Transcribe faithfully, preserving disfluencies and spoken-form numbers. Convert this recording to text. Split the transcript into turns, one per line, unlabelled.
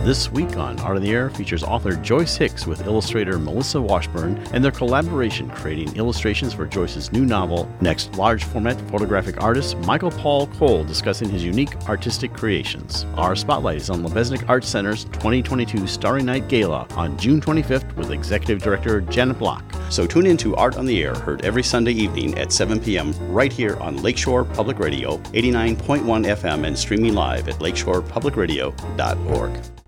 This week on Art on the Air features author Joyce Hicks with illustrator Melissa Washburn and their collaboration creating illustrations for Joyce's new novel. Next, large format photographic artist Michael Paul Cole discussing his unique artistic creations. Our spotlight is on Lebesnick Arts Center's twenty twenty-two Starry Night Gala on June twenty-fifth with Executive Director Janet Block.
So tune in to Art on the Air, heard every Sunday evening at seven p.m. right here on Lakeshore Public Radio, eighty-nine point one F M, and streaming live at lakeshore public radio dot org.